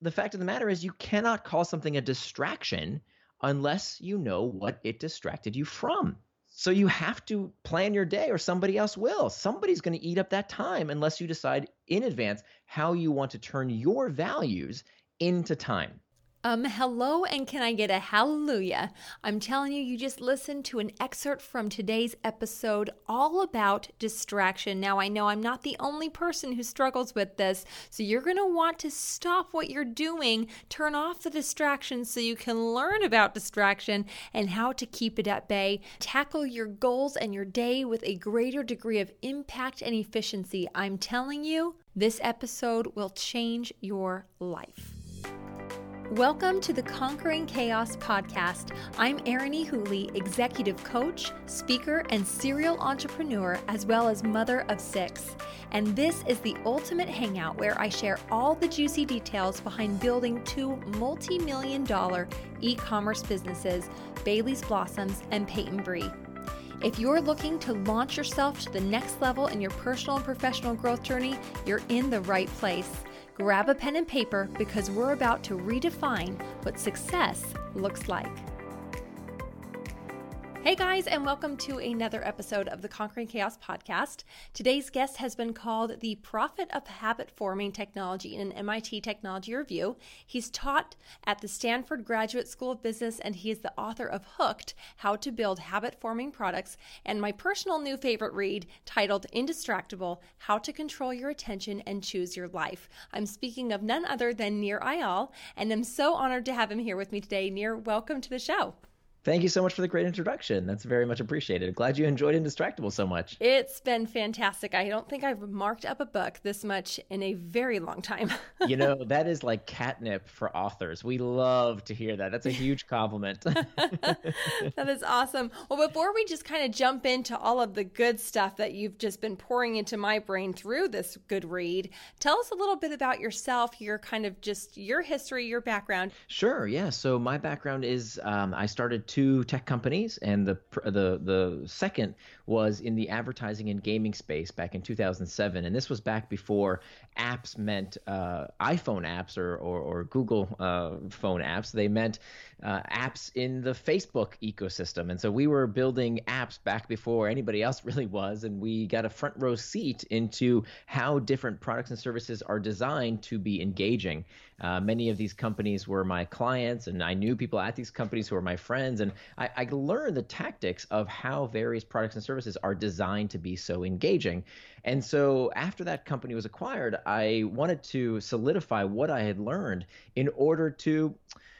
the fact of the matter is you cannot call something a distraction unless you know what it distracted you from. So you have to plan your day or somebody else will. Somebody's going to eat up that time unless you decide in advance how you want to turn your values into time. Hello, and can I get a hallelujah? I'm telling you, you just listened to an excerpt from today's episode all about distraction. Now, I know I'm not the only person who struggles with this, so you're going to want to stop what you're doing, turn off the distractions so you can learn about distraction and how to keep it at bay, tackle your goals and your day with a greater degree of impact and efficiency. I'm telling you, this episode will change your life. Welcome to the Conquering Chaos podcast. I'm Erin E. Hooley, executive coach, speaker, and serial entrepreneur, as well as mother of 6. And this is the ultimate hangout where I share all the juicy details behind building 2 multi-million-dollar e-commerce businesses, Bailey's Blossoms and Peyton Brie. If you're looking to launch yourself to the next level in your personal and professional growth journey, you're in the right place. Grab a pen and paper because we're about to redefine what success looks like. Hey guys, and welcome to another episode of the Conquering Chaos podcast. Today's guest has been called the prophet of habit forming technology in an MIT technology review. He's taught at the Stanford Graduate School of Business, and he is the author of Hooked, How to Build Habit Forming Products, and my personal new favorite read titled Indistractable, How to Control Your Attention and Choose Your Life. I'm speaking of none other than Nir Eyal, and I'm so honored to have him here with me today. Nir, welcome to the show. Thank you so much for the great introduction. That's very much appreciated. Glad you enjoyed Indistractable so much. It's been fantastic. I don't think I've marked up a book this much in a very long time. You know, that is like catnip for authors. We love to hear that. That's a huge compliment. That is awesome. Well, before we just kind of jump into all of the good stuff that you've just been pouring into my brain through this good read, tell us a little bit about yourself, your kind of just your history, your background. Sure. Yeah. So my background is I started 2 tech companies, and the second was in the advertising and gaming space back in 2007. And this was back before apps meant iPhone apps or Google phone apps. They meant apps in the Facebook ecosystem. And so we were building apps back before anybody else really was. And we got a front row seat into how different products and services are designed to be engaging. Many of these companies were my clients, and I knew people at these companies who were my friends. And I learned the tactics of how various products and services are designed to be so engaging. And so after that company was acquired, I wanted to solidify what I had learned in order to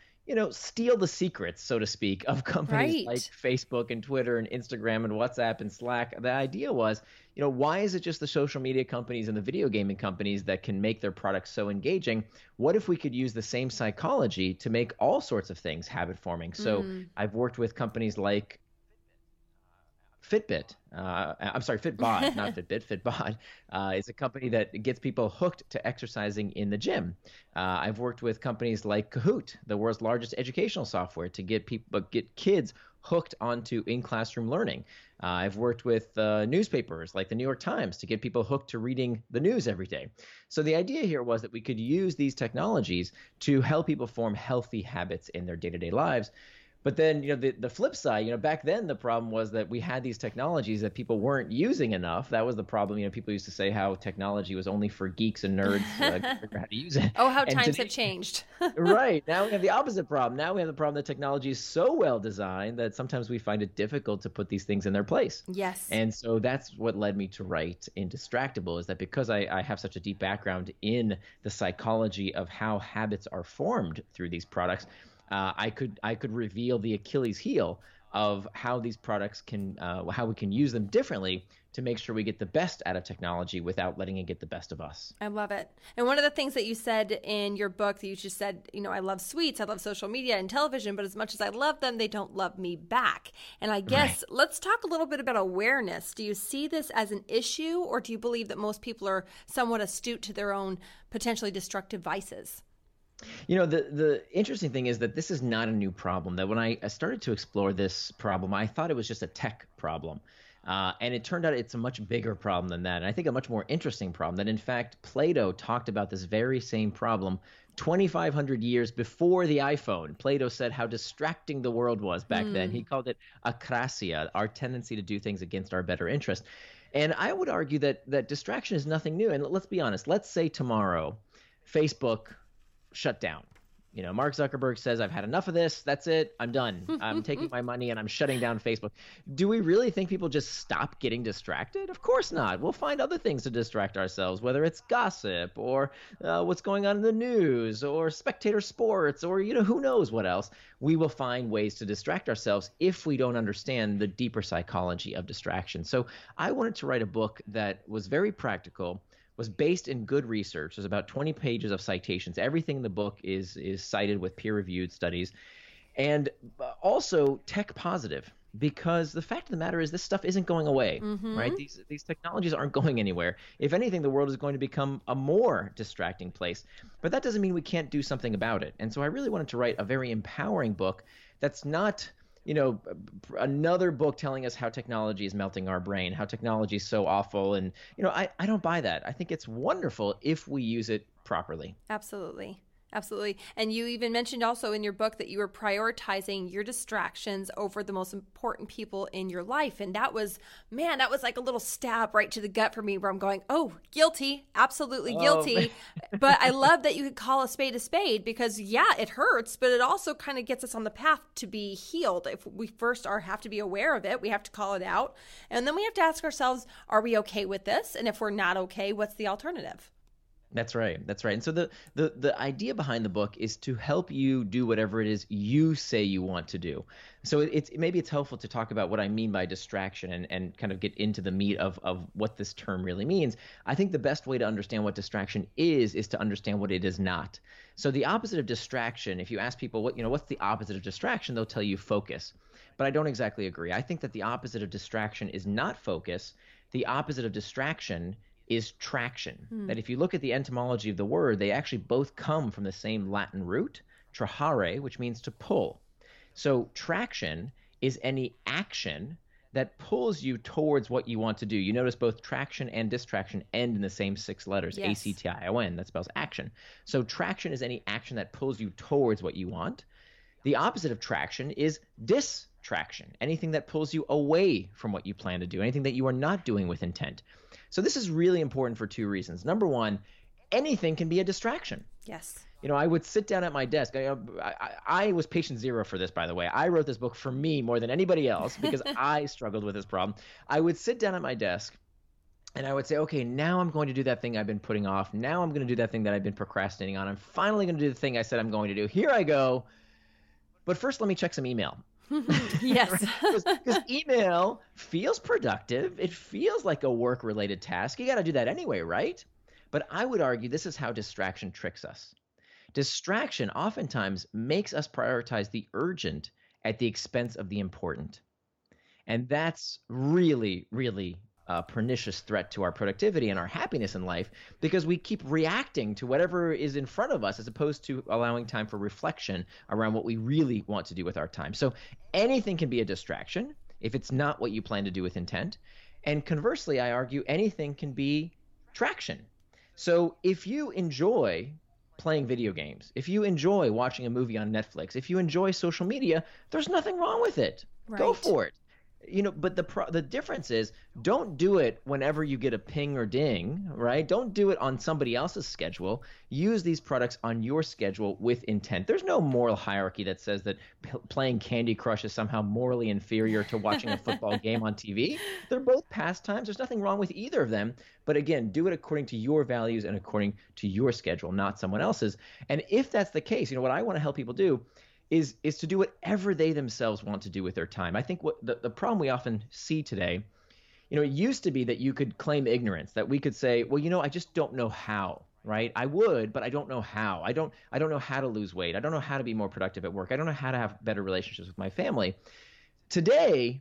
steal the secrets, so to speak, of companies like Facebook and Twitter and Instagram and WhatsApp and Slack. The idea was, why is it just the social media companies and the video gaming companies that can make their products so engaging? What if we could use the same psychology to make all sorts of things habit forming? So I've worked with companies like Fitbit. I'm sorry, Fitbod, not Fitbit. Fitbod is a company that gets people hooked to exercising in the gym. I've worked with companies like Kahoot, the world's largest educational software, to get kids hooked onto in-classroom learning. I've worked with newspapers like the New York Times to get people hooked to reading the news every day. So the idea here was that we could use these technologies to help people form healthy habits in their day-to-day lives. But then, the flip side, back then the problem was that we had these technologies that people weren't using enough. That was the problem. People used to say how technology was only for geeks and nerds to figure out how to use it. Oh, how times have changed. Right. Now we have the opposite problem. Now we have the problem that technology is so well designed that sometimes we find it difficult to put these things in their place. Yes. And so that's what led me to write Indistractable, is that because I have such a deep background in the psychology of how habits are formed through these products, I could reveal the Achilles heel of how these products can, how we can use them differently to make sure we get the best out of technology without letting it get the best of us. I love it. And one of the things that you said in your book, that you just said, I love sweets, I love social media and television, but as much as I love them, they don't love me back. And I guess let's talk a little bit about awareness. Do you see this as an issue, or do you believe that most people are somewhat astute to their own potentially destructive vices? The interesting thing is that this is not a new problem. That when I started to explore this problem, I thought it was just a tech problem. And it turned out it's a much bigger problem than that. And I think a much more interesting problem, that in fact, Plato talked about this very same problem 2,500 years before the iPhone, Plato said how distracting the world was back then. He called it akrasia, our tendency to do things against our better interest. And I would argue that distraction is nothing new. And let's be honest. Let's say tomorrow, Facebook shut down. Mark Zuckerberg says, I've had enough of this. That's it. I'm done. I'm taking my money and I'm shutting down Facebook. Do we really think people just stop getting distracted? Of course not. We'll find other things to distract ourselves, whether it's gossip or what's going on in the news or spectator sports or, who knows what else. We will find ways to distract ourselves if we don't understand the deeper psychology of distraction. So I wanted to write a book that was very practical, was based in good research. There's about 20 pages of citations. Everything in the book is cited with peer-reviewed studies, and also tech positive, because the fact of the matter is this stuff isn't going away, right? These technologies aren't going anywhere. If anything, the world is going to become a more distracting place, but that doesn't mean we can't do something about it. And so I really wanted to write a very empowering book that's not another book telling us how technology is melting our brain, how technology is so awful. And, I don't buy that. I think it's wonderful if we use it properly. Absolutely. Absolutely. And you even mentioned also in your book that you were prioritizing your distractions over the most important people in your life. And that was like a little stab right to the gut for me, where I'm going, oh, guilty, absolutely guilty. But I love that you could call a spade, because it hurts, but it also kind of gets us on the path to be healed. If we first have to be aware of it, we have to call it out. And then we have to ask ourselves, are we okay with this? And if we're not okay, what's the alternative? That's right. And so the idea behind the book is to help you do whatever it is you say you want to do. So maybe it's helpful to talk about what I mean by distraction and kind of get into the meat of what this term really means. I think the best way to understand what distraction is to understand what it is not. So the opposite of distraction, if you ask people what's the opposite of distraction, they'll tell you focus. But I don't exactly agree. I think that the opposite of distraction is not focus. The opposite of distraction is traction. That if you look at the etymology of the word, they actually both come from the same Latin root, trahare, which means to pull. So traction is any action that pulls you towards what you want to do. You notice both traction and distraction end in the same 6 letters, yes. A-C-T-I-O-N, that spells action. So traction is any action that pulls you towards what you want. The opposite of traction is distraction, anything that pulls you away from what you plan to do, anything that you are not doing with intent. So this is really important for 2 reasons. Number one, anything can be a distraction. Yes. I would sit down at my desk. I was patient zero for this, by the way. I wrote this book for me more than anybody else because I struggled with this problem. I would sit down at my desk and I would say, okay, now I'm going to do that thing I've been putting off. Now I'm going to do that thing that I've been procrastinating on. I'm finally going to do the thing I said I'm going to do. Here I go. But first, let me check some email. Yes. Because email feels productive. It feels like a work-related task. You got to do that anyway, right? But I would argue this is how distraction tricks us. Distraction oftentimes makes us prioritize the urgent at the expense of the important. And that's really, really a pernicious threat to our productivity and our happiness in life, because we keep reacting to whatever is in front of us as opposed to allowing time for reflection around what we really want to do with our time. So anything can be a distraction if it's not what you plan to do with intent. And conversely, I argue anything can be traction. So if you enjoy playing video games, if you enjoy watching a movie on Netflix, if you enjoy social media, there's nothing wrong with it. Right. Go for it. But the difference is, don't do it whenever you get a ping or ding, right? Don't do it on somebody else's schedule. Use these products on your schedule with intent. There's no moral hierarchy that says that playing Candy Crush is somehow morally inferior to watching a football game on TV. They're both pastimes. There's nothing wrong with either of them. But again, do it according to your values and according to your schedule, not someone else's. And if that's the case, what I want to help people do is to do whatever they themselves want to do with their time. I think what the problem we often see today, it used to be that you could claim ignorance, that we could say, well, I just don't know how, right? I would, but I don't know how. I don't know how to lose weight. I don't know how to be more productive at work. I don't know how to have better relationships with my family. Today,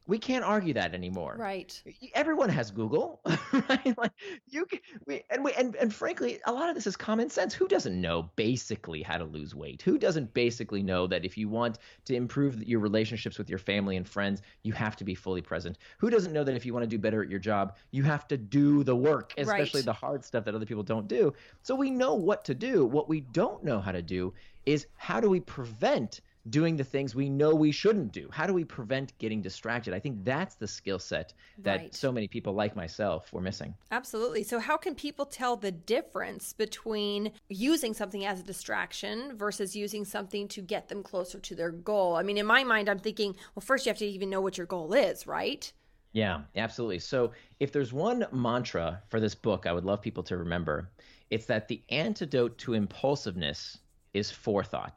We can't argue that anymore. Right. Everyone has Google, right? Like you can, and frankly, a lot of this is common sense. Who doesn't know basically how to lose weight? Who doesn't basically know that if you want to improve your relationships with your family and friends, you have to be fully present? Who doesn't know that if you want to do better at your job, you have to do the work, especially Right. the hard stuff that other people don't do? So we know what to do. What we don't know how to do is how do we prevent doing the things we know we shouldn't do? How do we prevent getting distracted? I think that's the skill set that Right. so many people like myself were missing. Absolutely. So, how can people tell the difference between using something as a distraction versus using something to get them closer to their goal? I mean, in my mind, I'm thinking, well, first you have to even know what your goal is, right? Yeah, absolutely. So if there's one mantra for this book I would love people to remember, it's that the antidote to impulsiveness is forethought.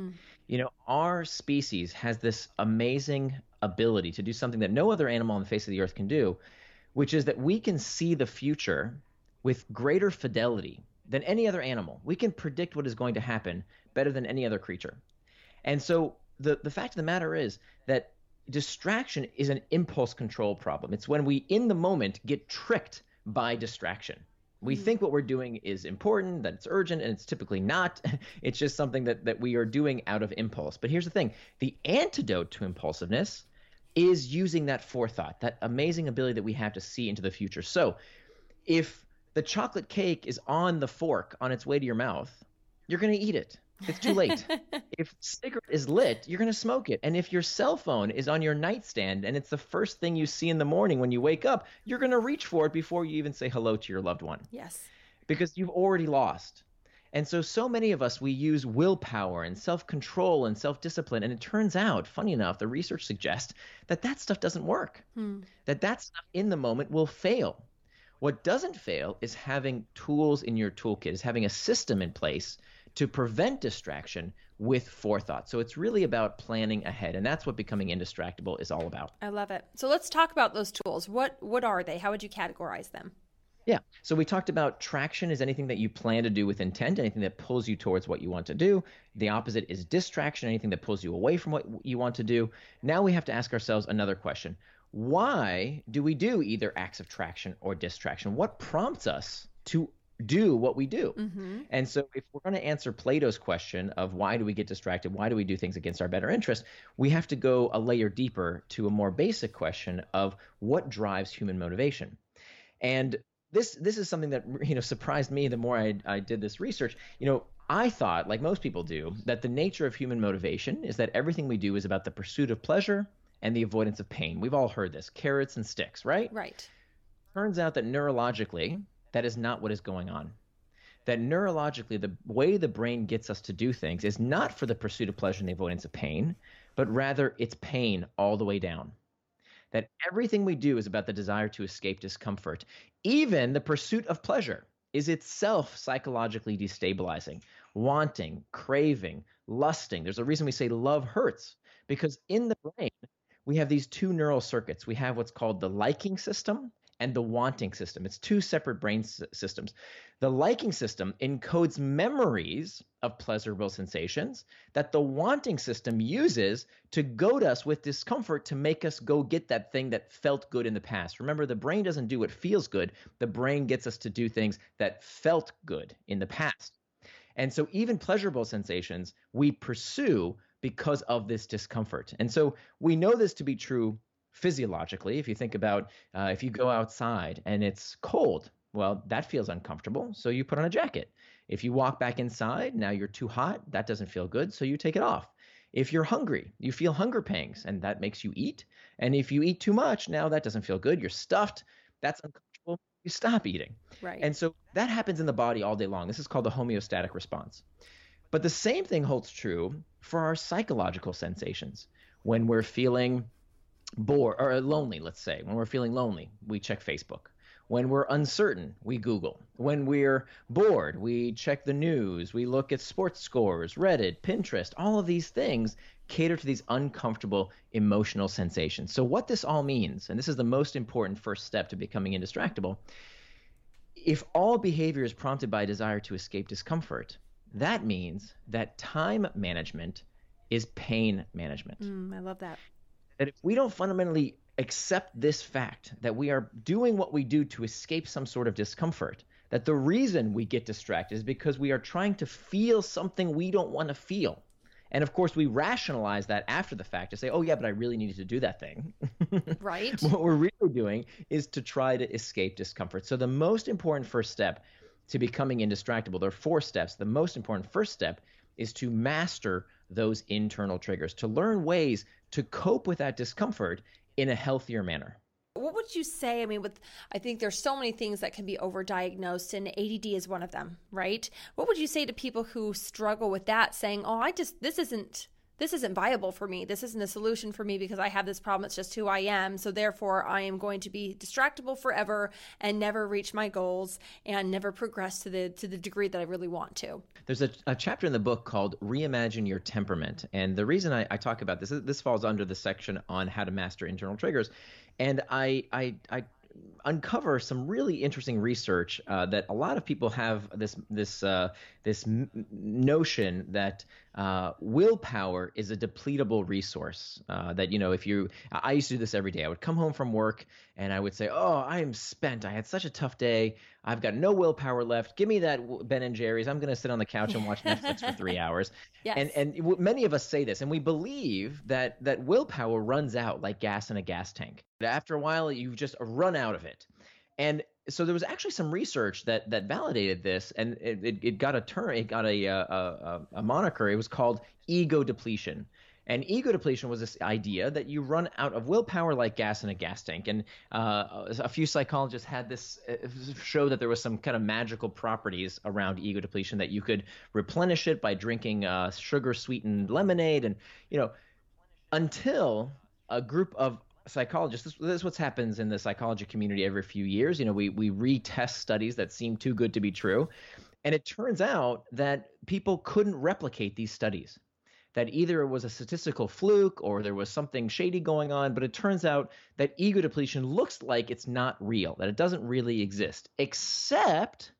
Our species has this amazing ability to do something that no other animal on the face of the earth can do, which is that we can see the future with greater fidelity than any other animal. We can predict what is going to happen better than any other creature. And so the fact of the matter is that distraction is an impulse control problem. It's when we, in the moment, get tricked by distraction. We think what we're doing is important, that it's urgent, and it's typically not. It's just something that we are doing out of impulse. But here's the thing. The antidote to impulsiveness is using that forethought, that amazing ability that we have to see into the future. So if the chocolate cake is on the fork on its way to your mouth, you're going to eat it. It's too late. If the cigarette is lit, you're going to smoke it. And if your cell phone is on your nightstand and it's the first thing you see in the morning when you wake up, you're going to reach for it before you even say hello to your loved one Yes. because you've already lost. And so many of us, we use willpower and self-control and self-discipline. And it turns out, funny enough, the research suggests that stuff doesn't work, that stuff in the moment will fail. What doesn't fail is having tools in your toolkit, is having a system in place to prevent distraction with forethought. So it's really about planning ahead, and that's what becoming indistractable is all about. I love it. So let's talk about those tools. What are they? How would you categorize them? Yeah. So we talked about traction is anything that you plan to do with intent, anything that pulls you towards what you want to do. The opposite is distraction, anything that pulls you away from what you want to do. Now we have to ask ourselves another question. Why do we do either acts of traction or distraction? What prompts us to do what we do? And so if we're going to answer Plato's question of why do we get distracted, why do we do things against our better interest, we have to go a layer deeper to a more basic question of what drives human motivation. And this is something that surprised me the more I did this research. I thought, like most people do, that the nature of human motivation is that everything we do is about the pursuit of pleasure and the avoidance of pain. We've all heard this, carrots and sticks, right? Right. Turns out that neurologically, that is not what is going on. That neurologically, the way the brain gets us to do things is not for the pursuit of pleasure and the avoidance of pain, but rather it's pain all the way down. That everything we do is about the desire to escape discomfort. Even the pursuit of pleasure is itself psychologically destabilizing. Wanting, craving, lusting. There's a reason we say love hurts, because in the brain, we have these two neural circuits. We have what's called the liking system and the wanting system. It's two separate brain systems. The liking system encodes memories of pleasurable sensations that the wanting system uses to goad us with discomfort to make us go get that thing that felt good in the past. Remember, the brain doesn't do what feels good. The brain gets us to do things that felt good in the past. And so even pleasurable sensations we pursue because of this discomfort. And so we know this to be true physiologically. If you think about if you go outside and it's cold, well, that feels uncomfortable, so you put on a jacket. If you walk back inside, now you're too hot, that doesn't feel good, so you take it off. If you're hungry, you feel hunger pangs, and that makes you eat. And if you eat too much, now that doesn't feel good, you're stuffed, that's uncomfortable, you stop eating. Right. And so that happens in the body all day long. This is called the homeostatic response. But the same thing holds true for our psychological sensations. When we're feeling bored or lonely, let's say, when we're feeling lonely, we check Facebook. When we're uncertain, we Google. When we're bored, we check the news. We look at sports scores, Reddit, Pinterest. All of these things cater to these uncomfortable emotional sensations. So what this all means, and this is the most important first step to becoming indistractable, if all behavior is prompted by a desire to escape discomfort, that means that time management is pain management. I love that. That if we don't fundamentally accept this fact that we are doing what we do to escape some sort of discomfort, that the reason we get distracted is because we are trying to feel something we don't want to feel. And of course, we rationalize that after the fact to say, oh, yeah, but I really needed to do that thing. Right. What we're really doing is to try to escape discomfort. So the most important first step to becoming indistractable, there are 4 steps. The most important first step is to master those internal triggers, to learn ways to cope with that discomfort in a healthier manner. What would you say? I mean, I think there's so many things that can be overdiagnosed, and ADD is one of them, right? What would you say to people who struggle with that, saying, "Oh, this isn't viable for me. This isn't a solution for me because I have this problem. It's just who I am. So therefore, I am going to be distractible forever and never reach my goals and never progress to the degree that I really want to." There's a chapter in the book called Reimagine Your Temperament. And the reason I talk about this falls under the section on how to master internal triggers. And I uncover some really interesting research that a lot of people have this notion that willpower is a depletable resource. That, I used to do this every day. I would come home from work and I would say, oh, I am spent. I had such a tough day. I've got no willpower left. Give me that Ben and Jerry's. I'm going to sit on the couch and watch Netflix for 3 hours. Yes. And many of us say this, and we believe that willpower runs out like gas in a gas tank. After a while, you've just run out of it. And so there was actually some research that validated this, and it got a term, it got a moniker. It was called ego depletion. And ego depletion was this idea that you run out of willpower like gas in a gas tank. And a few psychologists had this show that there was some kind of magical properties around ego depletion, that you could replenish it by drinking sugar-sweetened lemonade. And, until a group of psychologists, this is what happens in the psychology community every few years. We retest studies that seem too good to be true. And it turns out that people couldn't replicate these studies, that either it was a statistical fluke or there was something shady going on. But it turns out that ego depletion looks like it's not real, that it doesn't really exist, except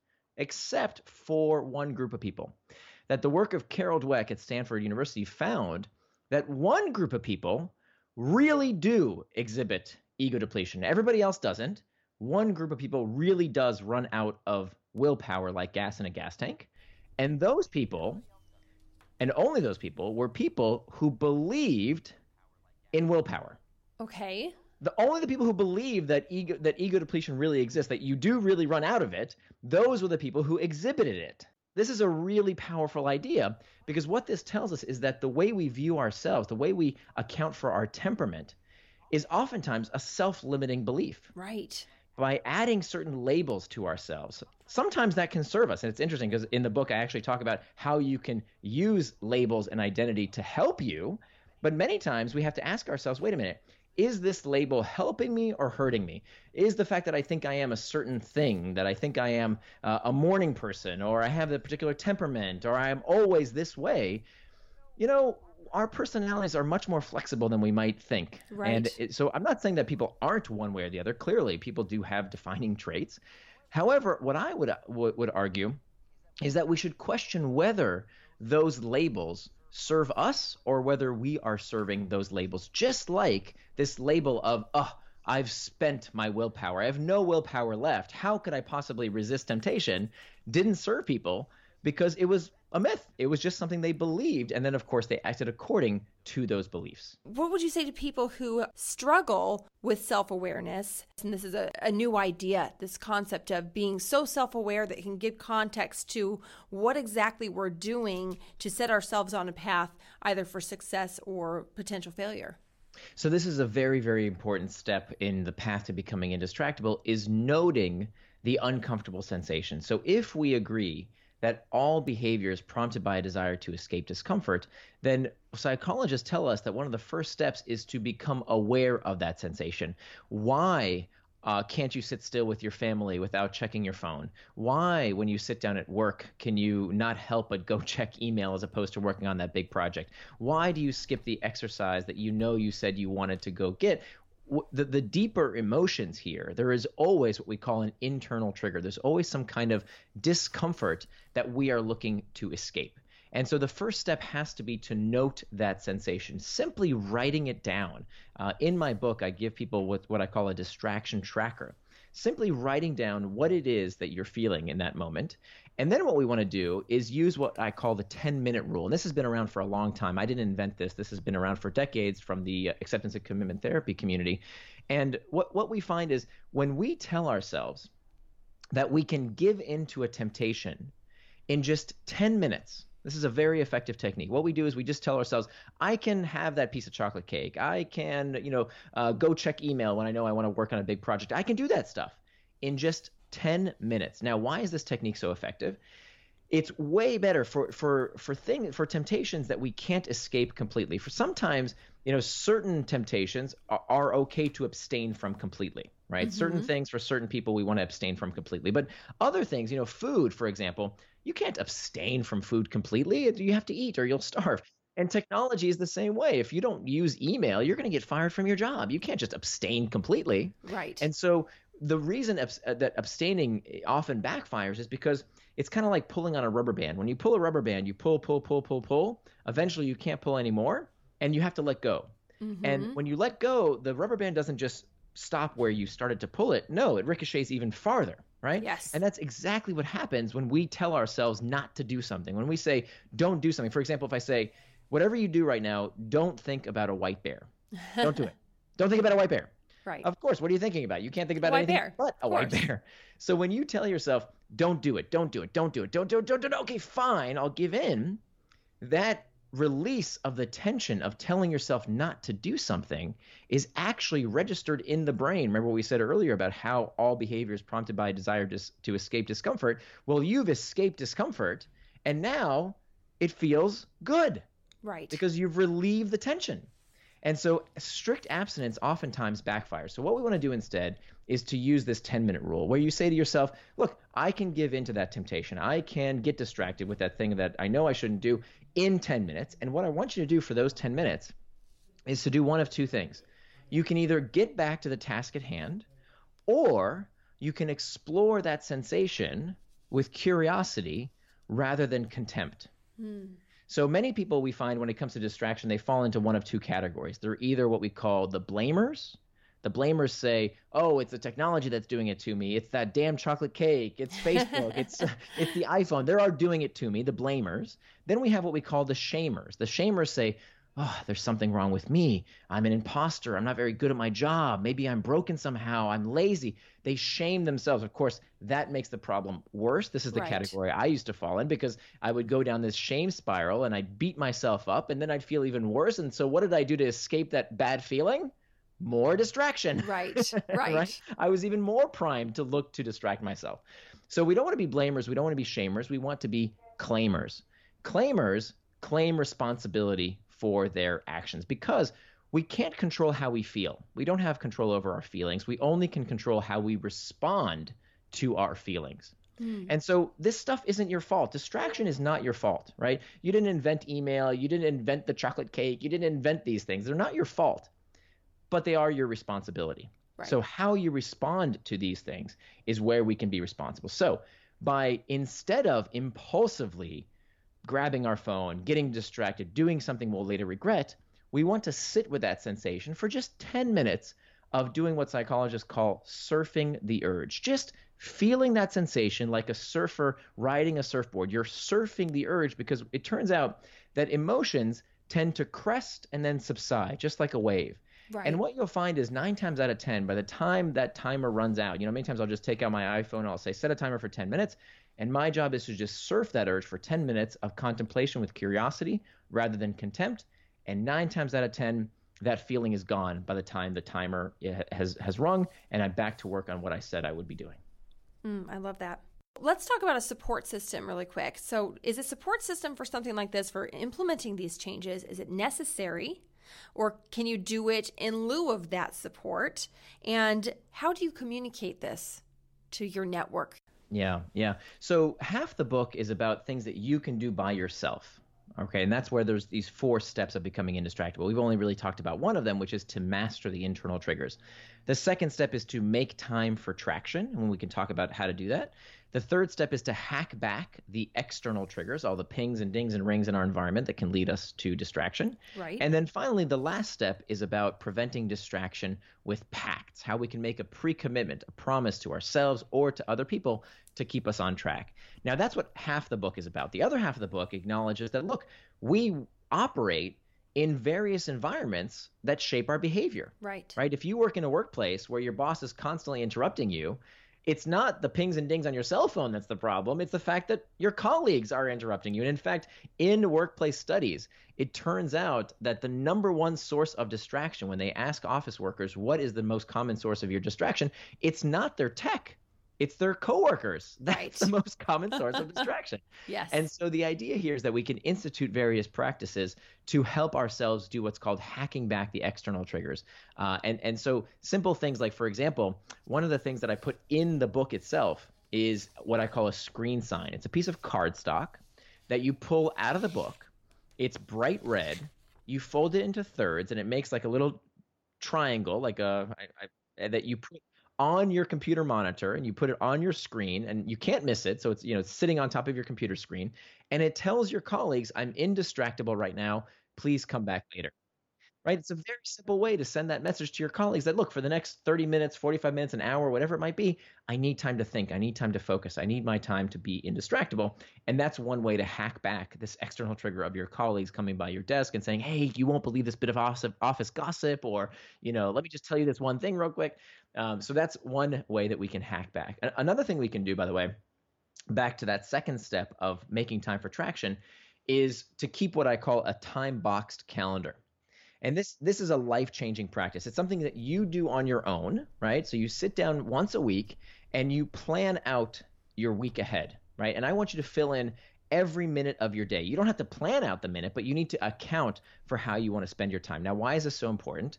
for one group of people. That the work of Carol Dweck at Stanford University found that one group of people really do exhibit ego depletion. Everybody else doesn't. One group of people really does run out of willpower like gas in a gas tank. And those people, and only those people, were people who believed in willpower. Okay. Only the people who believe that ego depletion really exists, that you do really run out of it, those were the people who exhibited it. This is a really powerful idea, because what this tells us is that the way we view ourselves, the way we account for our temperament, is oftentimes a self-limiting belief. Right. By adding certain labels to ourselves, sometimes that can serve us. And it's interesting because in the book, I actually talk about how you can use labels and identity to help you. But many times we have to ask ourselves, wait a minute, is this label helping me or hurting me? Is the fact that I think I am a certain thing, that I think I am a morning person, or I have a particular temperament, or I am always this way, our personalities are much more flexible than we might think. Right. And so I'm not saying that people aren't one way or the other. Clearly, people do have defining traits. However, what I would argue is that we should question whether those labels serve us or whether we are serving those labels. Just like this label of, I've spent my willpower. I have no willpower left. How could I possibly resist temptation? Didn't serve people because it was a myth. It was just something they believed. And then, of course, they acted according to those beliefs. What would you say to people who struggle with self-awareness? And this is a new idea, this concept of being so self-aware that it can give context to what exactly we're doing to set ourselves on a path either for success or potential failure. So this is a very, very important step in the path to becoming indistractable, is noting the uncomfortable sensation. So if we agree that all behavior is prompted by a desire to escape discomfort, then psychologists tell us that one of the first steps is to become aware of that sensation. Why can't you sit still with your family without checking your phone? Why, when you sit down at work, can you not help but go check email as opposed to working on that big project? Why do you skip the exercise that you said you wanted to go get? The deeper emotions here, there is always what we call an internal trigger. There's always some kind of discomfort that we are looking to escape. And so the first step has to be to note that sensation, simply writing it down. In my book, I give people what I call a distraction tracker, simply writing down what it is that you're feeling in that moment. And then what we want to do is use what I call the 10-minute rule. And this has been around for a long time. I didn't invent this. This has been around for decades from the acceptance and commitment therapy community. And what we find is when we tell ourselves that we can give into a temptation in just 10 minutes, this is a very effective technique. What we do is we just tell ourselves, I can have that piece of chocolate cake. I can, go check email when I know I want to work on a big project. I can do that stuff in just 10 minutes. Now, why is this technique so effective? It's way better for temptations that we can't escape completely. For sometimes, certain temptations are okay to abstain from completely, right? Mm-hmm. Certain things for certain people we want to abstain from completely. But other things, food, for example, you can't abstain from food completely. You have to eat or you'll starve. And technology is the same way. If you don't use email, you're going to get fired from your job. You can't just abstain completely. Right. And so the reason that abstaining often backfires is because it's kind of like pulling on a rubber band. When you pull a rubber band, you pull. Eventually, you can't pull anymore, and you have to let go. Mm-hmm. And when you let go, the rubber band doesn't just stop where you started to pull it. No, it ricochets even farther, right? Yes. And that's exactly what happens when we tell ourselves not to do something. When we say, don't do something. For example, if I say, whatever you do right now, don't think about a white bear. Don't do it. Don't think about a white bear. Right. Of course. What are you thinking about? You can't think about anything but a white bear. So when you tell yourself, don't do it, don't do it, don't do it, don't do it, okay, fine, I'll give in, that release of the tension of telling yourself not to do something is actually registered in the brain. Remember what we said earlier about how all behavior is prompted by a desire to escape discomfort? Well, you've escaped discomfort, and now it feels good. Right. Because you've relieved the tension. And so strict abstinence oftentimes backfires. So what we want to do instead is to use this 10-minute rule where you say to yourself, look, I can give into that temptation. I can get distracted with that thing that I know I shouldn't do in 10 minutes. And what I want you to do for those 10 minutes is to do one of two things. You can either get back to the task at hand, or you can explore that sensation with curiosity rather than contempt. So many people we find when it comes to distraction, they fall into one of two categories. They're either what we call the blamers. The blamers say, oh, it's the technology that's doing it to me. It's that damn chocolate cake. It's Facebook. it's the iPhone. They are doing it to me, the blamers. Then we have what we call the shamers. The shamers say, oh, there's something wrong with me. I'm an imposter. I'm not very good at my job. Maybe I'm broken somehow. I'm lazy. They shame themselves. Of course, that makes the problem worse. This is the category I used to fall in because I would go down this shame spiral and I'd beat myself up and then I'd feel even worse. And so what did I do to escape that bad feeling? More distraction. Right. Right. I was even more primed to look to distract myself. So we don't want to be blamers. We don't want to be shamers. We want to be claimers. Claimers claim responsibility for their actions because we can't control how we feel. We don't have control over our feelings. We only can control how we respond to our feelings. And so this stuff isn't your fault. Distraction is not your fault, right? You didn't invent email. You didn't invent the chocolate cake. You didn't invent these things. They're not your fault, but they are your responsibility. Right. So how you respond to these things is where we can be responsible. So by instead of impulsively grabbing our phone, getting distracted, doing something we'll later regret, we want to sit with that sensation for just 10 minutes of doing what psychologists call surfing the urge. Just feeling that sensation like a surfer riding a surfboard. You're surfing the urge because it turns out that emotions tend to crest and then subside, just like a wave. Right. And what you'll find is 9 times out of 10, by the time that timer runs out, many times I'll just take out my iPhone and I'll say, set a timer for 10 minutes. And my job is to just surf that urge for 10 minutes of contemplation with curiosity rather than contempt. And 9 times out of 10, that feeling is gone by the time the timer has rung and I'm back to work on what I said I would be doing. I love that. Let's talk about a support system really quick. So is a support system for something like this, for implementing these changes, is it necessary? Or can you do it in lieu of that support? And how do you communicate this to your network? Yeah. So half the book is about things that you can do by yourself. Okay, and that's where there's these 4 steps of becoming indistractable. We've only really talked about one of them, which is to master the internal triggers. The second step is to make time for traction, and we can talk about how to do that. The third step is to hack back the external triggers, all the pings and dings and rings in our environment that can lead us to distraction. Right. And then finally, the last step is about preventing distraction with pacts, how we can make a pre-commitment, a promise to ourselves or to other people to keep us on track. Now, that's what half the book is about. The other half of the book acknowledges that, look, we operate in various environments that shape our behavior. Right. Right? If you work in a workplace where your boss is constantly interrupting you, it's not the pings and dings on your cell phone that's the problem. It's the fact that your colleagues are interrupting you. And in fact, in workplace studies, it turns out that the number one source of distraction, when they ask office workers, what is the most common source of your distraction? It's not their tech. It's their coworkers. That's the most common source of distraction. Yes. And so the idea here is that we can institute various practices to help ourselves do what's called hacking back the external triggers. And so simple things like, for example, one of the things that I put in the book itself is what I call a screen sign. It's a piece of cardstock that you pull out of the book. It's bright red. You fold it into thirds, and it makes like a little triangle, like that you put on your computer monitor, and you put it on your screen, and you can't miss it. So it's, it's sitting on top of your computer screen, and it tells your colleagues, I'm indistractable right now. Please come back later. Right? It's a very simple way to send that message to your colleagues that, look, for the next 30 minutes, 45 minutes, an hour, whatever it might be, I need time to think. I need time to focus. I need my time to be indistractable. And that's one way to hack back this external trigger of your colleagues coming by your desk and saying, hey, you won't believe this bit of office gossip, or, let me just tell you this one thing real quick. So that's one way that we can hack back. Another thing we can do, by the way, back to that second step of making time for traction, is to keep what I call a time-boxed calendar. And this is a life-changing practice. It's something that you do on your own, right? So you sit down once a week and you plan out your week ahead, right? And I want you to fill in every minute of your day. You don't have to plan out the minute, but you need to account for how you want to spend your time. Now, why is this so important?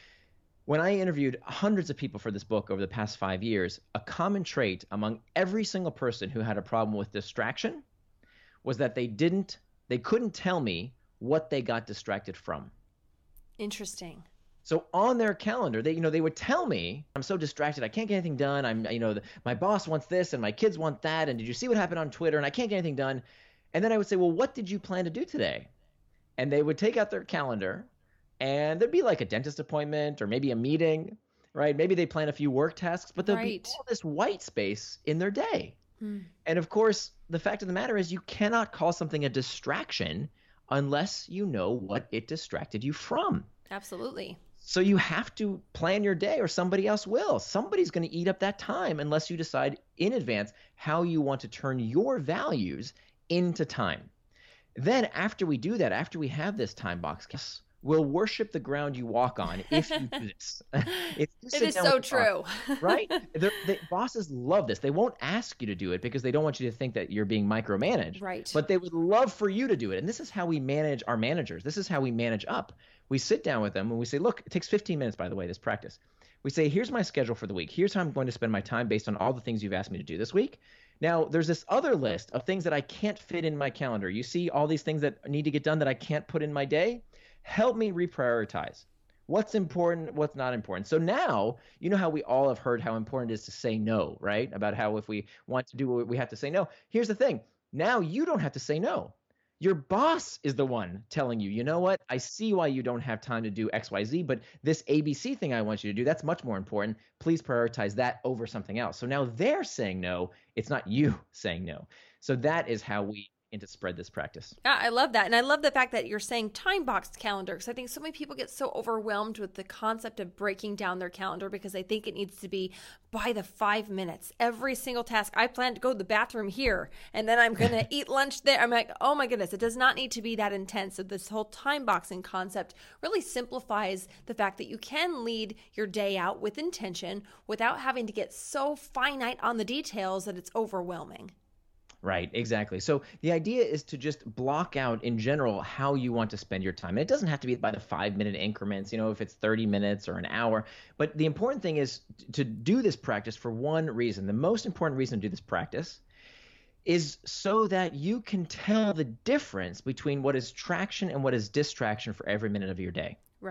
When I interviewed hundreds of people for this book over the past 5 years, a common trait among every single person who had a problem with distraction was that they couldn't tell me what they got distracted from. Interesting. So on their calendar, they would tell me, I'm so distracted, I can't get anything done. My boss wants this and my kids want that. And did you see what happened on Twitter? And I can't get anything done. And then I would say, well, what did you plan to do today? And they would take out their calendar, and there'd be like a dentist appointment or maybe a meeting, right? Maybe they plan a few work tasks, but there'll be all this white space in their day. And of course, the fact of the matter is you cannot call something a distraction unless you know what it distracted you from. Absolutely. So you have to plan your day, or somebody else will. Somebody's going to eat up that time unless you decide in advance how you want to turn your values into time. Then after we do that, after we have this time box, we'll worship the ground you walk on if you do this. It is so true. Right? The bosses love this. They won't ask you to do it because they don't want you to think that you're being micromanaged. Right. But they would love for you to do it. And this is how we manage our managers. This is how we manage up. We sit down with them and we say, look, it takes 15 minutes, by the way, this practice. We say, here's my schedule for the week. Here's how I'm going to spend my time based on all the things you've asked me to do this week. Now, there's this other list of things that I can't fit in my calendar. You see all these things that need to get done that I can't put in my day? Help me reprioritize. What's important, what's not important. So now, you know how we all have heard how important it is to say no, right? About how if we want to do what we have to say no. Here's the thing. Now you don't have to say no. Your boss is the one telling you, you know what? I see why you don't have time to do XYZ, but this ABC thing I want you to do, that's much more important. Please prioritize that over something else. So now they're saying no. It's not you saying no. So that is how we to spread this practice. Yeah, I love that. And I love the fact that you're saying time-boxed calendar, because I think so many people get so overwhelmed with the concept of breaking down their calendar because they think it needs to be by the 5 minutes. Every single task. I plan to go to the bathroom here, and then I'm going to eat lunch there. I'm like, oh my goodness, it does not need to be that intense. So this whole time-boxing concept really simplifies the fact that you can lead your day out with intention without having to get so finite on the details that it's overwhelming. Right, exactly. So the idea is to just block out in general how you want to spend your time. And it doesn't have to be by the 5-minute increments, if it's 30 minutes or an hour. But the important thing is to do this practice for one reason. The most important reason to do this practice is so that you can tell the difference between what is traction and what is distraction for every minute of your day. Right.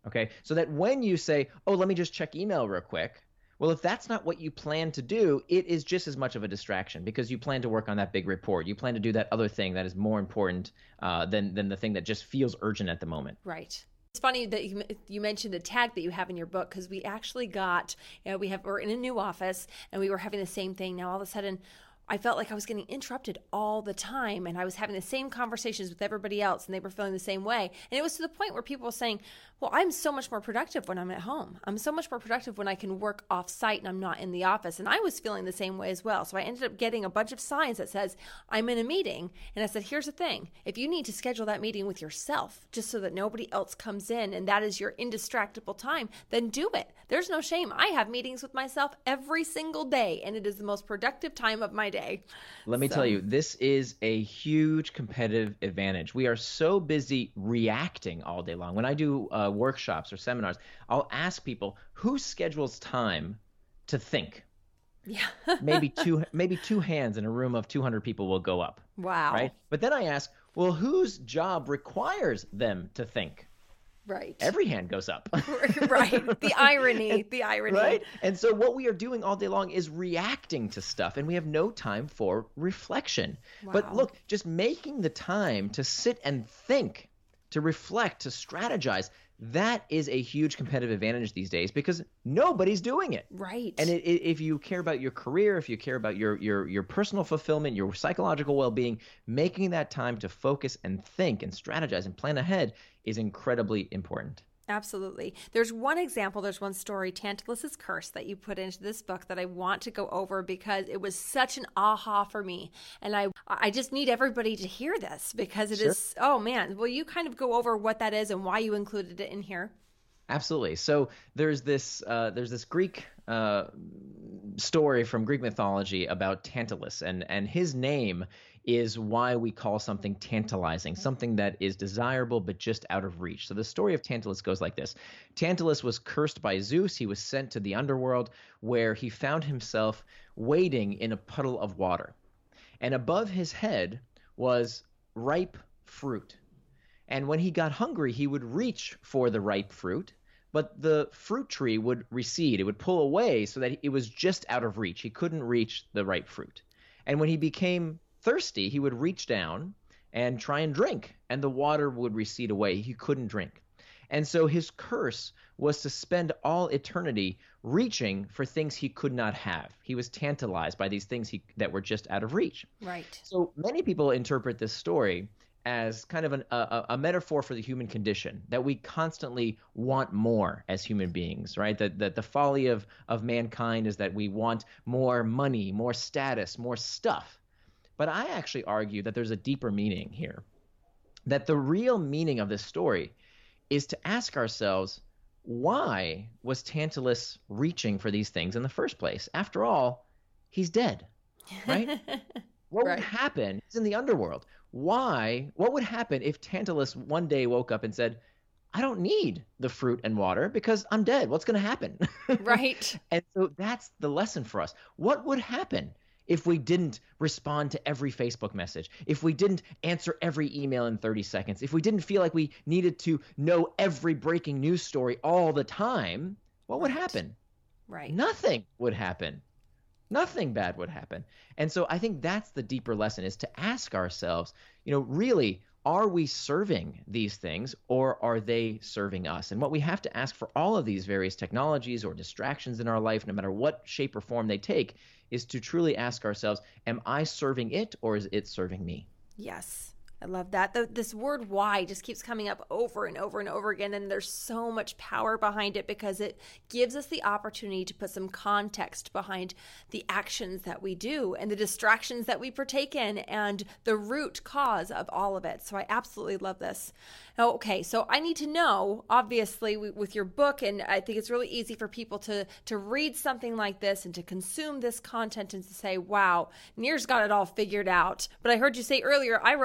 Okay. So that when you say, oh, let me just check email real quick. Well, if that's not what you plan to do, it is just as much of a distraction because you plan to work on that big report. You plan to do that other thing that is more important than the thing that just feels urgent at the moment. Right. It's funny that you mentioned the tag that you have in your book, because we actually got, we're in a new office and we were having the same thing. Now all of a sudden I felt like I was getting interrupted all the time, and I was having the same conversations with everybody else, and they were feeling the same way. And it was to the point where people were saying, well, I'm so much more productive when I'm at home. I'm so much more productive when I can work off site and I'm not in the office. And I was feeling the same way as well. So I ended up getting a bunch of signs that says, I'm in a meeting. And I said, here's the thing. If you need to schedule that meeting with yourself, just so that nobody else comes in and that is your indistractable time, then do it. There's no shame. I have meetings with myself every single day, and it is the most productive time of my day. Let me tell you, this is a huge competitive advantage. We are so busy reacting all day long. When I do workshops or seminars, I'll ask people who schedules time to think. Yeah. maybe two hands in a room of 200 people will go up. Wow. Right? But then I ask, well, whose job requires them to think? Right. Every hand goes up. Right. The irony. Right. And so what we are doing all day long is reacting to stuff, and we have no time for reflection. Wow. But look, just making the time to sit and think, to reflect, to strategize, that is a huge competitive advantage these days because nobody's doing it. Right. And if you care about your career, if you care about your personal fulfillment, your psychological well-being, making that time to focus and think and strategize and plan ahead is incredibly important. Absolutely. There's one example, there's one story, Tantalus's Curse, that you put into this book that I want to go over because it was such an aha for me. And I just need everybody to hear this because it is, oh man, will you kind of go over what that is and why you included it in here? Absolutely. So there's this Greek story from Greek mythology about Tantalus, and his name is why we call something tantalizing, something that is desirable but just out of reach. So the story of Tantalus goes like this. Tantalus was cursed by Zeus. He was sent to the underworld where he found himself wading in a puddle of water. And above his head was ripe fruit. And when he got hungry, he would reach for the ripe fruit, but the fruit tree would recede. It would pull away so that it was just out of reach. He couldn't reach the ripe fruit. And when he became thirsty, he would reach down and try and drink, and the water would recede away. He couldn't drink. And so his curse was to spend all eternity reaching for things he could not have. He was tantalized by these things that were just out of reach. Right. So many people interpret this story as kind of a metaphor for the human condition, that we constantly want more as human beings, right? That the folly of mankind is that we want more money, more status, more stuff. But I actually argue that there's a deeper meaning here, that the real meaning of this story is to ask ourselves, why was Tantalus reaching for these things in the first place? After all, he's dead, right? What would happen? He's in the underworld. Why? What would happen if Tantalus one day woke up and said, I don't need the fruit and water because I'm dead. What's going to happen? Right. And so that's the lesson for us. What would happen if we didn't respond to every Facebook message, if we didn't answer every email in 30 seconds, if we didn't feel like we needed to know every breaking news story all the time? What would happen? Right. Nothing would happen. Nothing bad would happen. And so I think that's the deeper lesson, is to ask ourselves, really, are we serving these things or are they serving us? And what we have to ask for all of these various technologies or distractions in our life, no matter what shape or form they take, is to truly ask ourselves, am I serving it or is it serving me? Yes. I love that. This word why just keeps coming up over and over and over again, and there's so much power behind it because it gives us the opportunity to put some context behind the actions that we do and the distractions that we partake in and the root cause of all of it. So I absolutely love this. Okay, so I need to know, obviously, with your book, and I think it's really easy for people to read something like this and to consume this content and to say, wow, Nir's got it all figured out. But I heard you say earlier, I wrote this book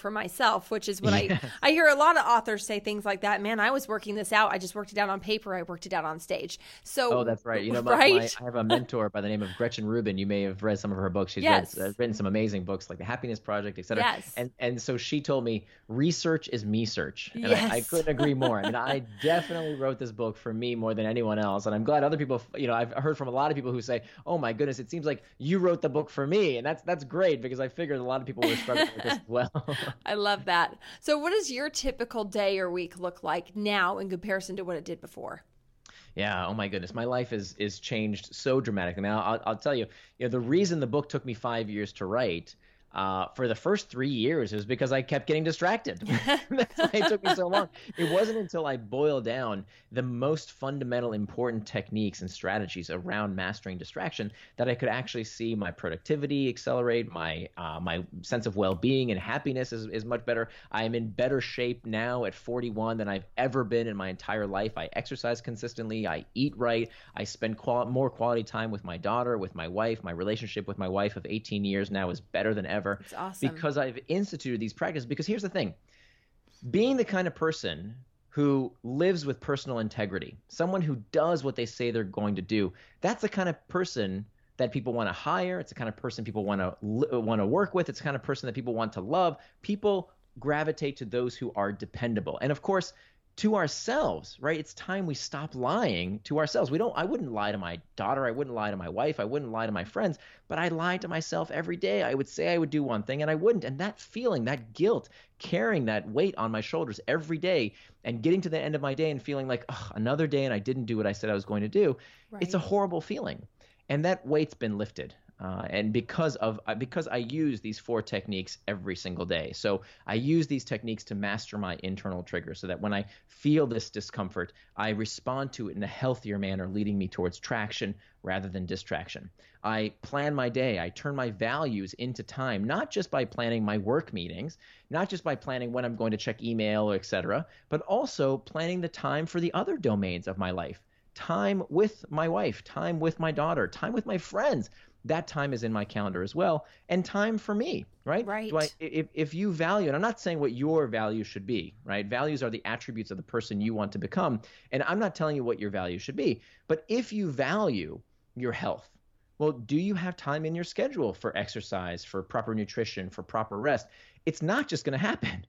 for myself, which is what Yes. I hear a lot of authors say things like that. Man, I was working this out. I just worked it out on paper. I worked it out on stage. So, Oh, that's right. right? I have a mentor by the name of Gretchen Rubin. You may have read some of her books. She's Yes. written some amazing books like The Happiness Project, et cetera. Yes. And so she told me research is me search. And I Yes. couldn't agree more. I mean, I definitely wrote this book for me more than anyone else. And I'm glad other people, I've heard from a lot of people who say, oh my goodness, it seems like you wrote the book for me. And that's great because I figured a lot of people were struggling with this as well. I love that. So what does your typical day or week look like now in comparison to what it did before? Yeah. Oh my goodness. My life is changed so dramatically. Now, I'll tell you, the reason the book took me 5 years to write, for the first 3 years, it was because I kept getting distracted. That's why it took me so long. It wasn't until I boiled down the most fundamental, important techniques and strategies around mastering distraction that I could actually see my productivity accelerate, my sense of well-being and happiness is much better. I am in better shape now at 41 than I've ever been in my entire life. I exercise consistently. I eat right. I spend more quality time with my daughter, with my wife. My relationship with my wife of 18 years now is better than ever. It's awesome. Because I've instituted these practices. Because here's the thing, being the kind of person who lives with personal integrity, someone who does what they say they're going to do, that's the kind of person that people want to hire. It's the kind of person people want to work with. It's the kind of person that people want to love. People gravitate to those who are dependable. And of course, to ourselves, right? It's time we stop lying to ourselves. I wouldn't lie to my daughter. I wouldn't lie to my wife. I wouldn't lie to my friends, but I lied to myself every day. I would say I would do one thing and I wouldn't. And that feeling, that guilt, carrying that weight on my shoulders every day and getting to the end of my day and feeling like, oh, another day and I didn't do what I said I was going to do. Right. It's a horrible feeling. And that weight's been lifted. And because I use these 4 techniques every single day. So I use these techniques to master my internal triggers so that when I feel this discomfort, I respond to it in a healthier manner, leading me towards traction rather than distraction. I plan my day. I turn my values into time, not just by planning my work meetings, not just by planning when I'm going to check email, et cetera, but also planning the time for the other domains of my life. Time with my wife, time with my daughter, time with my friends. That time is in my calendar as well, and time for me, right? Right. If you value, and I'm not saying what your values should be, right? Values are the attributes of the person you want to become, and I'm not telling you what your values should be. But if you value your health, well, do you have time in your schedule for exercise, for proper nutrition, for proper rest? It's not just going to happen.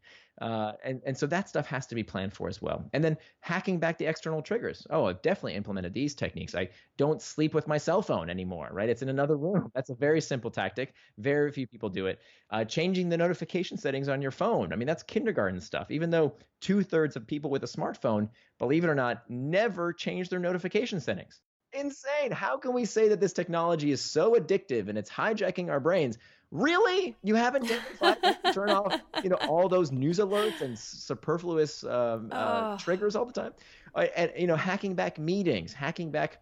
And so that stuff has to be planned for as well. And then hacking back the external triggers. Oh, I've definitely implemented these techniques. I don't sleep with my cell phone anymore, right? It's in another room. That's a very simple tactic. Very few people do it. Changing the notification settings on your phone. I mean, that's kindergarten stuff. Even though 2/3 of people with a smartphone, believe it or not, never change their notification settings. Insane. How can we say that this technology is so addictive and it's hijacking our brains? Really? You haven't taken 5 minutes to turn off, all those news alerts and superfluous triggers all the time? And hacking back meetings, hacking back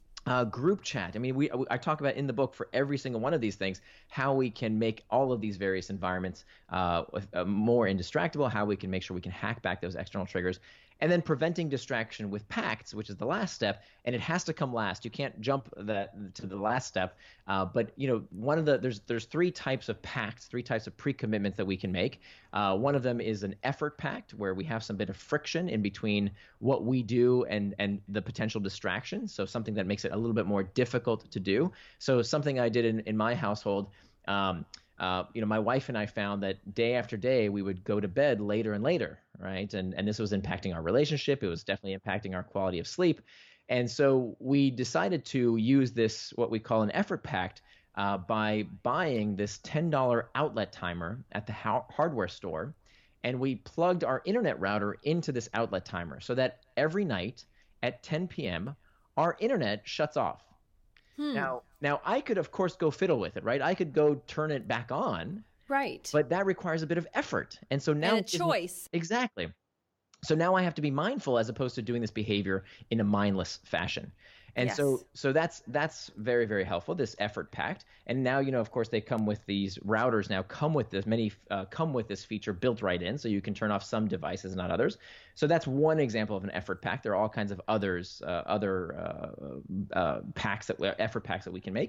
group chat. I mean, I talk about in the book for every single one of these things how we can make all of these various environments more indistractable, how we can make sure we can hack back those external triggers. And then preventing distraction with pacts, which is the last step, and it has to come last. You can't jump to the last step. But one of there's 3 types of pacts, 3 types of pre-commitments that we can make. One of them is an effort pact, where we have some bit of friction in between what we do and the potential distraction. So something that makes it a little bit more difficult to do. So something I did in my household. My wife and I found that day after day we would go to bed later and later, right? And this was impacting our relationship. It was definitely impacting our quality of sleep. And so we decided to use this, what we call an effort pact, by buying this $10 outlet timer at the hardware store. And we plugged our internet router into this outlet timer so that every night at 10 p.m., our internet shuts off. Now I could, of course, go fiddle with it, right? I could go turn it back on. Right. But that requires a bit of effort. And so now and a choice. Exactly. So now I have to be mindful as opposed to doing this behavior in a mindless fashion. And Yes. so that's very, very helpful, this effort pact. And now, of course, they come with these routers now come with this feature built right in, so you can turn off some devices, not others. So that's one example of an effort pact. There are all kinds of effort pacts that we can make.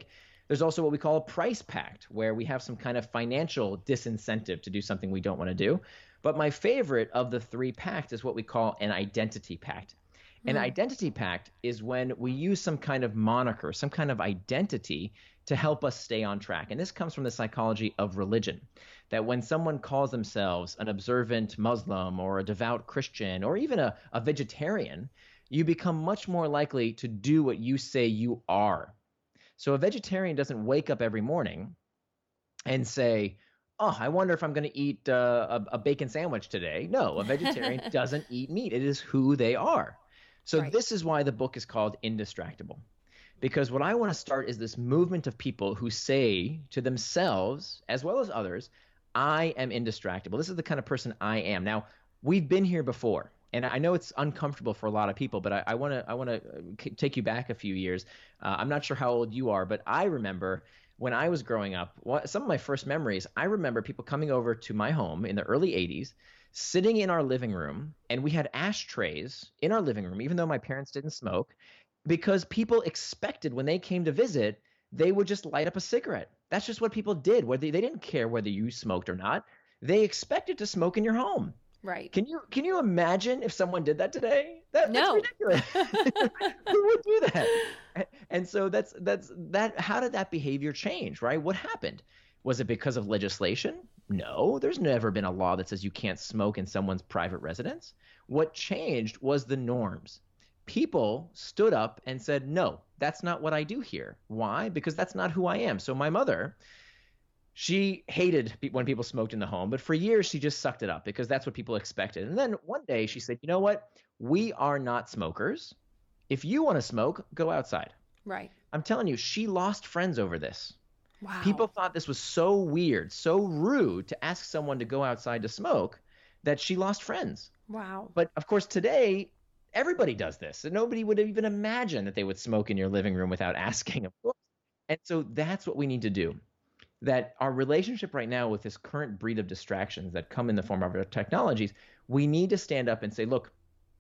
There's also what we call a price pact, where we have some kind of financial disincentive to do something we don't want to do. But my favorite of the three pacts is what we call an identity pact. An Mm. identity pact is when we use some kind of moniker, some kind of identity to help us stay on track. And this comes from the psychology of religion, that when someone calls themselves an observant Muslim or a devout Christian or even a vegetarian, you become much more likely to do what you say you are. So a vegetarian doesn't wake up every morning and say, "Oh, I wonder if I'm going to eat a bacon sandwich today." No, a vegetarian doesn't eat meat. It is who they are. So Right. this is why the book is called Indistractable. Because what I want to start is this movement of people who say to themselves, as well as others, I am indistractable. This is the kind of person I am. Now, we've been here before. And I know it's uncomfortable for a lot of people, but I want to take you back a few years. I'm not sure how old you are, but I remember when I was growing up, some of my first memories, I remember people coming over to my home in the early 80s, sitting in our living room, and we had ashtrays in our living room, even though my parents didn't smoke, because people expected when they came to visit, they would just light up a cigarette. That's just what people did. Whether they didn't care whether you smoked or not. They expected to smoke in your home. Right. Can you imagine if someone did that today? That's No. ridiculous. Who would do that? And so that's that. How did that behavior change? Right? What happened? Was it because of legislation? No, there's never been a law that says you can't smoke in someone's private residence. What changed was the norms. People stood up and said, "No, that's not what I do here." Why? Because that's not who I am. So my mother, she hated when people smoked in the home, but for years she just sucked it up because that's what people expected. And then one day she said, "You know what? We are not smokers. If you want to smoke, go outside." Right. I'm telling you, she lost friends over this. Wow. People thought this was so weird, so rude to ask someone to go outside to smoke that she lost friends. Wow. But of course, today, everybody does this. And nobody would even imagine that they would smoke in your living room without asking, of course. And so that's what we need to do. That our relationship right now with this current breed of distractions that come in the form of our technologies, we need to stand up and say, look,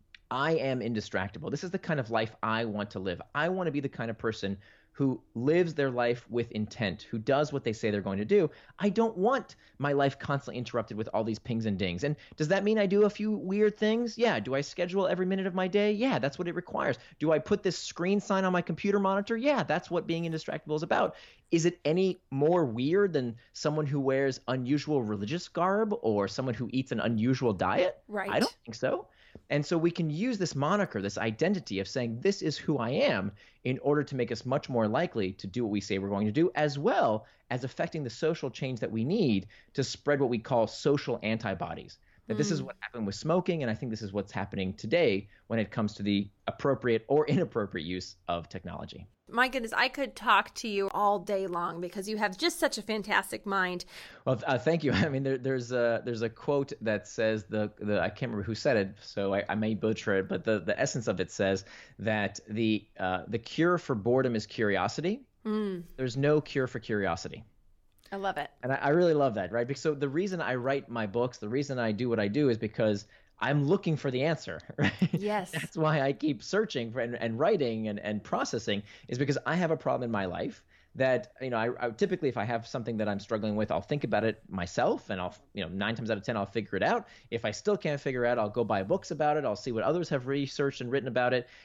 I am indistractable. This is the kind of life I want to live. I want to be the kind of person who lives their life with intent, who does what they say they're going to do. I don't want my life constantly interrupted with all these pings and dings. And does that mean I do a few weird things? Yeah. Do I schedule every minute of my day? Yeah, that's what it requires. Do I put this screen sign on my computer monitor? Yeah, that's what being indistractable is about. Is it any more weird than someone who wears unusual religious garb or someone who eats an unusual diet? Right. I don't think so. And so we can use this moniker, this identity of saying, this is who I am, in order to make us much more likely to do what we say we're going to do, as well as affecting the social change that we need to spread what we call social antibodies. That this is what happened with smoking, and I think this is what's happening today when it comes to the appropriate or inappropriate use of technology. My goodness, I could talk to you all day long because you have just such a fantastic mind. Well, thank you. I mean, there's a quote that says the I can't remember who said it, so I may butcher it, but the essence of it says that the cure for boredom is curiosity. There's no cure for curiosity. I love it. And I really love that, right? Because so the reason I write my books, the reason I do what I do is because I'm looking for the answer, right? Yes. That's why I keep searching for and writing and processing, is because I have a problem in my life that, I typically, if I have something that I'm struggling with, I'll think about it myself, and I'll, 9 times out of 10, I'll figure it out. If I still can't figure it out, I'll go buy books about it. I'll see what others have researched and written about it.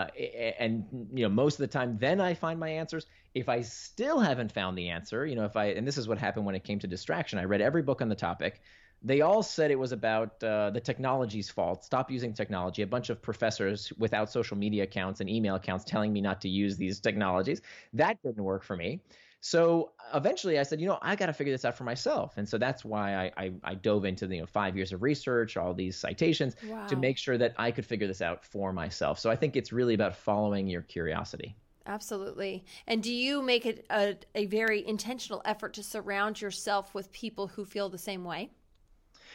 And most of the time, then I find my answers. If I still haven't found the answer, and this is what happened when it came to distraction, I read every book on the topic. They all said it was about the technology's fault. Stop using technology. A bunch of professors without social media accounts and email accounts telling me not to use these technologies. That didn't work for me. So eventually I said, I got to figure this out for myself. And so that's why I dove into the 5 years of research, all these citations, Wow. to make sure that I could figure this out for myself. So I think it's really about following your curiosity. Absolutely. And do you make it a very intentional effort to surround yourself with people who feel the same way?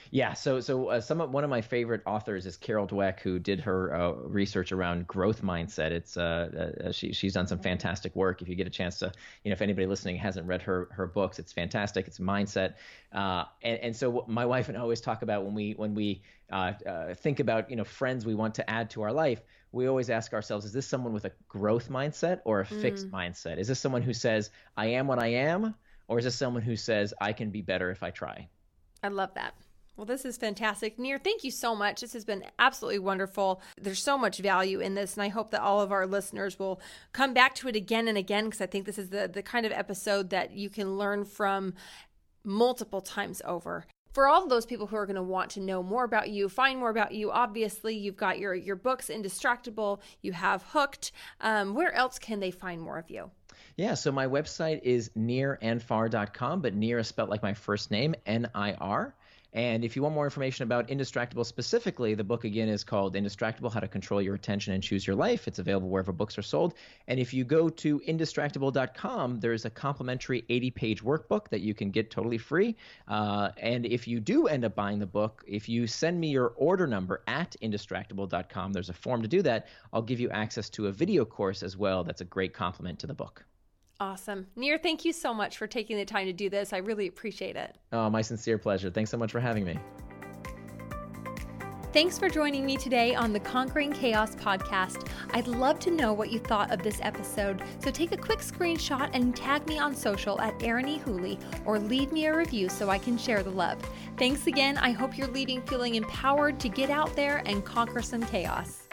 Yeah, one of my favorite authors is Carol Dweck, who did her research around growth mindset. She's done some fantastic work. If you get a chance to, if anybody listening hasn't read her books, it's fantastic. It's mindset, and so what my wife and I always talk about when we think about friends we want to add to our life. We always ask ourselves, is this someone with a growth mindset or a fixed mindset? Is this someone who says, I am what I am? Or is this someone who says, I can be better if I try? I love that. Well, this is fantastic. Nir, thank you so much. This has been absolutely wonderful. There's so much value in this, and I hope that all of our listeners will come back to it again and again, because I think this is the kind of episode that you can learn from multiple times over. For all of those people who are going to want to know more about you, find more about you, obviously you've got your books, Indistractable, you have Hooked. Where else can they find more of you? Yeah, so my website is niranfar.com, but Nir is spelled like my first name, N-I-R. And if you want more information about Indistractable specifically, the book again is called Indistractable: How to Control Your Attention and Choose Your Life. It's available wherever books are sold. And if you go to indistractable.com, there's a complimentary 80-page workbook that you can get totally free. And if you do end up buying the book, if you send me your order number at indistractable.com, there's a form to do that. I'll give you access to a video course as well. That's a great compliment to the book. Awesome. Nir, thank you so much for taking the time to do this. I really appreciate it. Oh, my sincere pleasure. Thanks so much for having me. Thanks for joining me today on the Conquering Chaos podcast. I'd love to know what you thought of this episode, so take a quick screenshot and tag me on social at Erin E. Hooley, or leave me a review so I can share the love. Thanks again. I hope you're leaving feeling empowered to get out there and conquer some chaos.